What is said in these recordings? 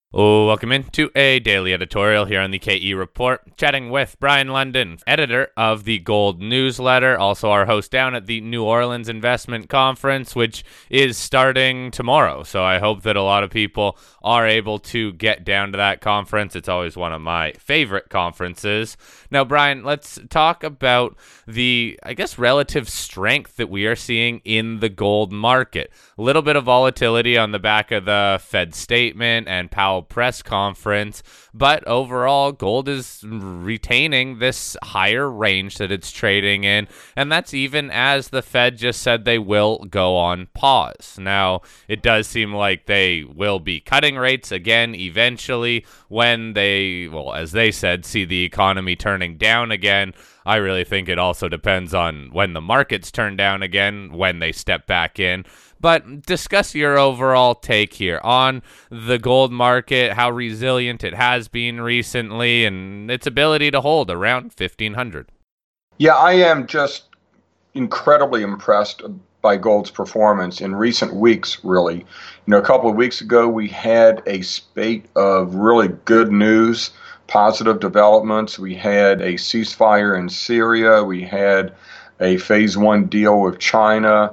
Oh, welcome into a daily editorial here on the KE Report, chatting with Brian London, editor of the Gold Newsletter, also our host down at the New Orleans Investment Conference, which is starting tomorrow. So I hope that a lot of people are able to get down to that conference. It's always one of my favorite conferences. Now, Brian, let's talk about the, relative strength that we are seeing in the gold market. A little bit of volatility on the back of the Fed statement and Powell press conference, but overall gold is retaining this higher range that it's trading in, and that's even as the Fed just said they will go on pause. Now, it does seem like they will be cutting rates again eventually when they, as they said, see the economy turning down again. I really think it also depends on when the markets turn down again, when they step back in. But discuss your overall take here on the gold market, how resilient it has been recently, and its ability to hold around 1,500. Yeah, I am just incredibly impressed by gold's performance in recent weeks, really. A couple of weeks ago, we had a spate of really good news, positive developments. We had a ceasefire in Syria. We had a phase one deal with China.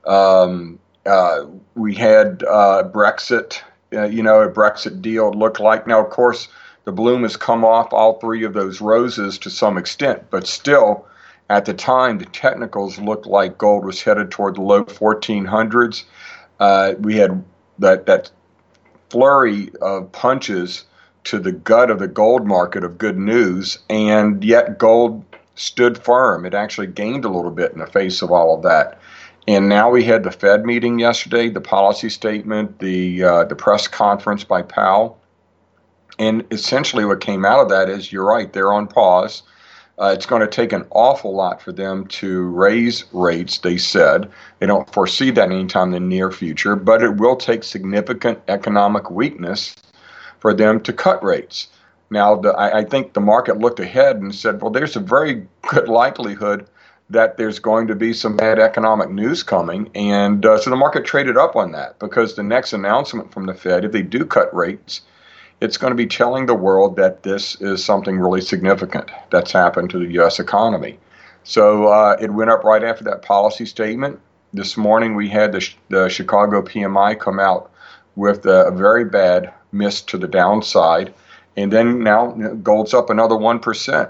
We had Brexit, a Brexit deal it looked like. Now, of course, the bloom has come off all three of those roses to some extent, but still, at the time, the technicals looked like gold was headed toward the low 1400s. We had that flurry of punches to the gut of the gold market of good news, and yet gold stood firm. It actually gained a little bit in the face of all of that. And now we had the Fed meeting yesterday, the policy statement, the press conference by Powell. And essentially what came out of that is, you're right, they're on pause. It's going to take an awful lot for them to raise rates, they said. They don't foresee that anytime in the near future, but it will take significant economic weakness for them to cut rates. Now, I think the market looked ahead and said, well, there's a very good likelihood that there's going to be some bad economic news coming. And so the market traded up on that, because the next announcement from the Fed, if they do cut rates, it's going to be telling the world that this is something really significant that's happened to the U.S. economy. So it went up right after that policy statement. This morning we had the Chicago PMI come out with a very bad miss to the downside. And then now gold's up another 1%.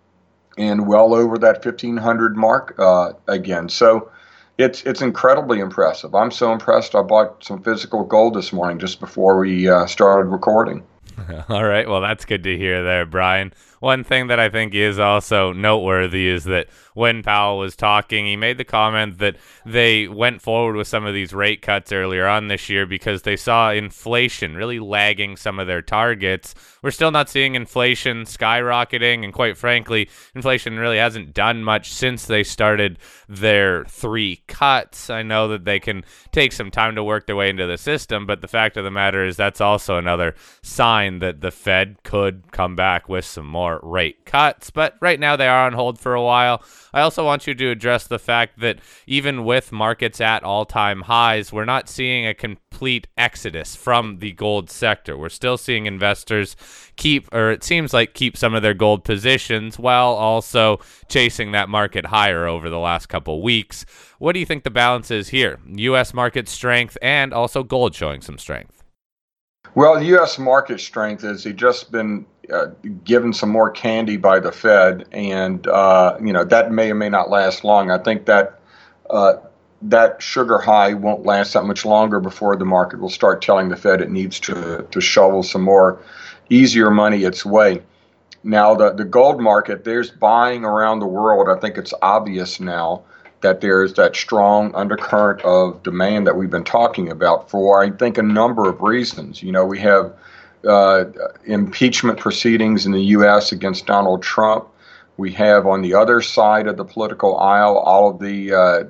And well over that 1,500 mark again. So it's incredibly impressive. I'm so impressed. I bought some physical gold this morning just before we started recording. All right. Well, that's good to hear there, Brian. One thing that I think is also noteworthy is that when Powell was talking, he made the comment that they went forward with some of these rate cuts earlier on this year because they saw inflation really lagging some of their targets. We're still not seeing inflation skyrocketing, and quite frankly, inflation really hasn't done much since they started their 3 cuts. I know that they can take some time to work their way into the system, but the fact of the matter is that's also another sign that the Fed could come back with some more rate cuts. But right now they are on hold for a while. I also want you to address the fact that even with markets at all-time highs, we're not seeing a complete exodus from the gold sector. We're still seeing investors keep some of their gold positions while also chasing that market higher over the last couple weeks. What do you think the balance is here? U.S. market strength and also gold showing some strength. Well, the U.S. market strength is just been given some more candy by the Fed, and that may or may not last long. I think that that sugar high won't last that much longer before the market will start telling the Fed it needs to shovel some more easier money its way. Now, the gold market, there's buying around the world. I think it's obvious now that there's that strong undercurrent of demand that we've been talking about for, I think, a number of reasons. We have impeachment proceedings in the U.S. against Donald Trump. We have on the other side of the political aisle all of the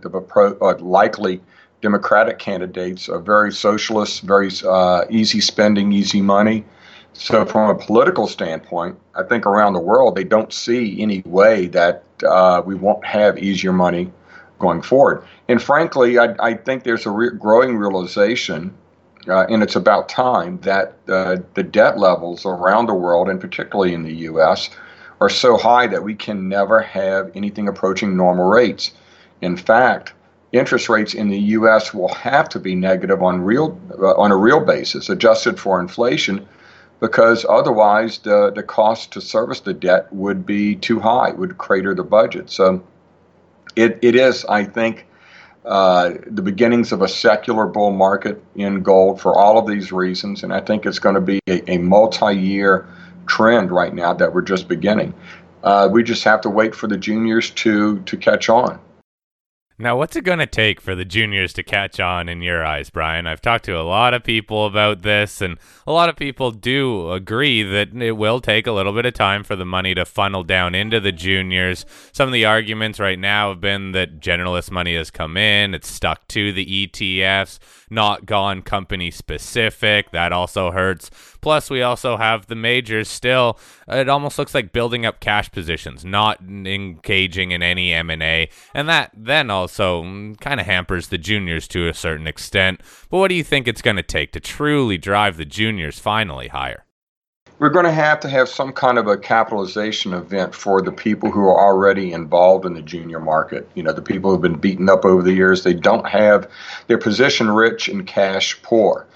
likely Democratic candidates are very socialist, very easy spending, easy money. So from a political standpoint, I think around the world, they don't see any way that we won't have easier money going forward. And frankly, I think there's a growing realization and it's about time that the debt levels around the world, and particularly in the U.S., are so high that we can never have anything approaching normal rates. In fact, interest rates in the U.S. will have to be negative on a real basis, adjusted for inflation, because otherwise the cost to service the debt would be too high, would crater the budget. So it is, I think, the beginnings of a secular bull market in gold for all of these reasons, and I think it's going to be a multi-year trend right now that we're just beginning. We just have to wait for the juniors to catch on. Now, what's it going to take for the juniors to catch on in your eyes, Brian? I've talked to a lot of people about this, and a lot of people do agree that it will take a little bit of time for the money to funnel down into the juniors. Some of the arguments right now have been that generalist money has come in, it's stuck to the ETFs, not gone company specific. That also hurts. Plus, we also have the majors still. It almost looks like building up cash positions, not engaging in any M&A, and that then also kind of hampers the juniors to a certain extent. But what do you think it's going to take to truly drive the juniors finally higher? We're going to have some kind of a capitalization event for the people who are already involved in the junior market. You know, the people who've been beaten up over the years, they're position rich and cash poor.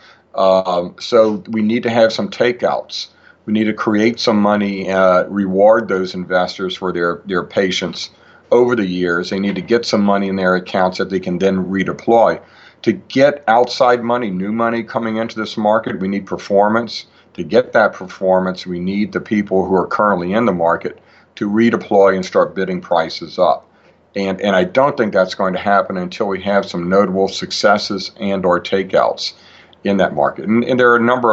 So we need to have some takeouts. We need to create some money, reward those investors for their patience over the years. They need to get some money in their accounts that they can then redeploy. To get outside money, new money coming into this market, we need performance. To get that performance, we need the people who are currently in the market to redeploy and start bidding prices up. And I don't think that's going to happen until we have some notable successes and or takeouts in that market. And there are a number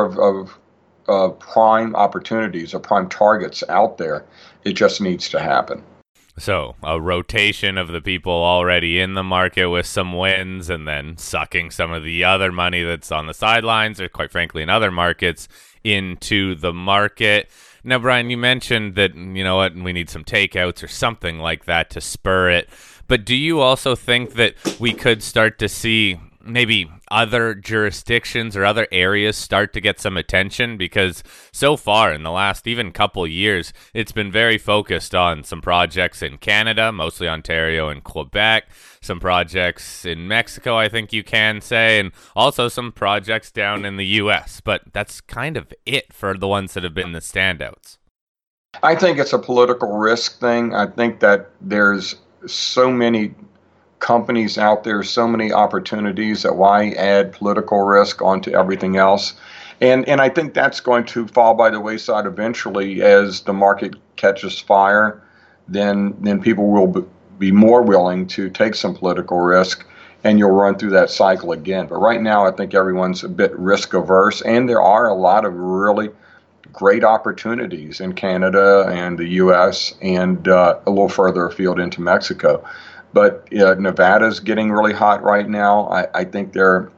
of prime opportunities or prime targets out there. It just needs to happen. So a rotation of the people already in the market with some wins, and then sucking some of the other money that's on the sidelines or quite frankly in other markets into the market. Now, Brian, you mentioned that, you know what, we need some takeouts or something like that to spur it. But do you also think that we could start to see maybe other jurisdictions or other areas start to get some attention? Because so far in the last even couple years, it's been very focused on some projects in Canada, mostly Ontario and Quebec, some projects in Mexico, I think you can say, and also some projects down in the US. But that's kind of it for the ones that have been the standouts. I think it's a political risk thing. I think that there's so many companies out there, so many opportunities, that why add political risk onto everything else? And I think that's going to fall by the wayside eventually as the market catches fire. Then people will be more willing to take some political risk, and you'll run through that cycle again. But right now, I think everyone's a bit risk averse, and there are a lot of really great opportunities in Canada and the U.S. and a little further afield into Mexico. But Nevada's getting really hot right now. I think the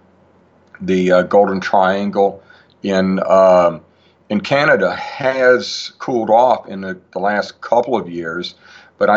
Golden Triangle in Canada has cooled off in the last couple of years. But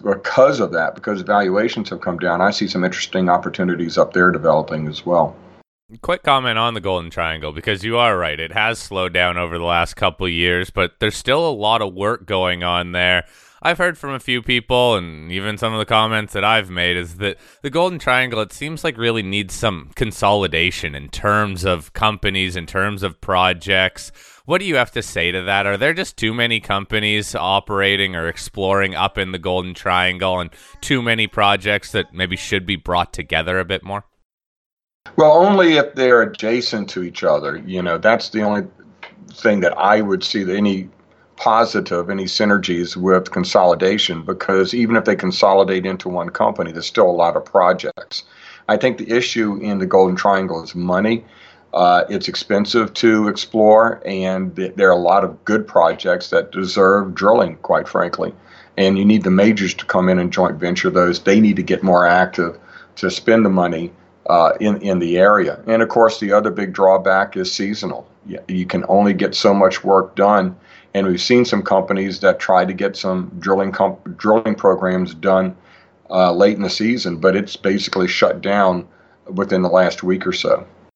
because valuations have come down, I see some interesting opportunities up there developing as well. Quick comment on the Golden Triangle, because you are right. It has slowed down over the last couple of years, but there's still a lot of work going on there. I've heard from a few people, and even some of the comments that I've made, is that the Golden Triangle, it seems like really needs some consolidation in terms of companies, in terms of projects. What do you have to say to that? Are there just too many companies operating or exploring up in the Golden Triangle and too many projects that maybe should be brought together a bit more? Well, only if they're adjacent to each other. You know, that's the only thing that I would see that any synergies with consolidation, because even if they consolidate into one company, there's still a lot of projects. I think the issue in the Golden Triangle is money. It's expensive to explore, and there are a lot of good projects that deserve drilling, quite frankly. And you need the majors to come in and joint venture those. They need to get more active to spend the money in the area. And of course, the other big drawback is seasonal. You can only get so much work done. And we've seen some companies that try to get some drilling programs done late in the season, but it's basically shut down within the last week or so.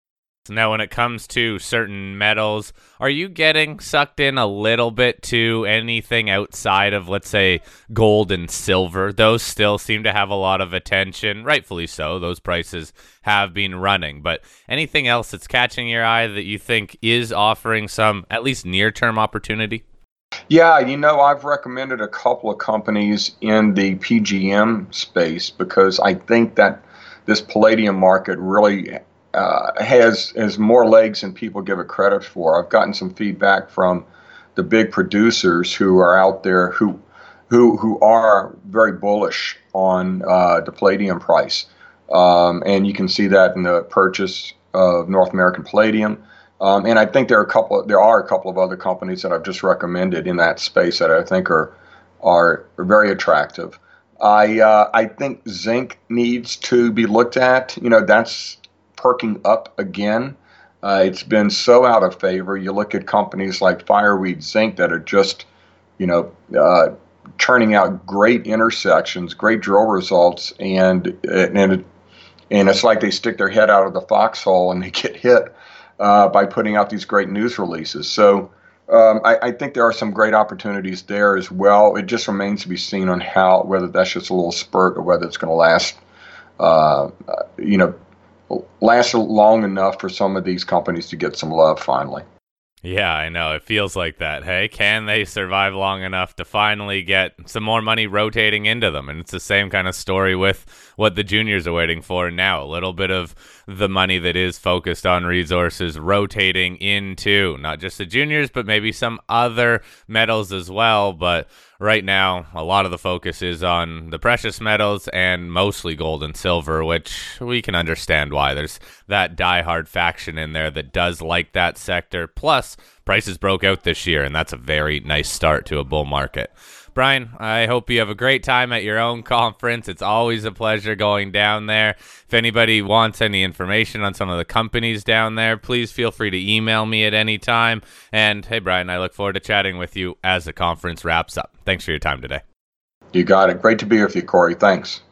Now, when it comes to certain metals, are you getting sucked in a little bit to anything outside of, let's say, gold and silver? Those still seem to have a lot of attention, rightfully so. Those prices have been running. But anything else that's catching your eye that you think is offering some, at least near-term opportunity? Yeah, I've recommended a couple of companies in the PGM space because I think that this palladium market really has more legs than people give it credit for. I've gotten some feedback from the big producers who are out there who are very bullish on the palladium price, and you can see that in the purchase of North American Palladium. And I think there are a couple of other companies that I've just recommended in that space that I think are very attractive. I think zinc needs to be looked at. That's perking up again. It's been so out of favor. You look at companies like Fireweed Zinc that are just, churning out great intersections, great drill results, and it's like they stick their head out of the foxhole and they get hit by putting out these great news releases. So I think there are some great opportunities there as well. It just remains to be seen on whether that's just a little spurt or whether it's going to last long enough for some of these companies to get some love finally. Yeah, I know. It feels like that. Hey, can they survive long enough to finally get some more money rotating into them? And it's the same kind of story with what the juniors are waiting for now. A little bit of the money that is focused on resources rotating into not just the juniors, but maybe some other metals as well. But right now, a lot of the focus is on the precious metals and mostly gold and silver, which we can understand why. There's that diehard faction in there that does like that sector. Plus, prices broke out this year, and that's a very nice start to a bull market. Brian, I hope you have a great time at your own conference. It's always a pleasure going down there. If anybody wants any information on some of the companies down there, please feel free to email me at any time. And hey, Brian, I look forward to chatting with you as the conference wraps up. Thanks for your time today. You got it. Great to be with you, Corey. Thanks.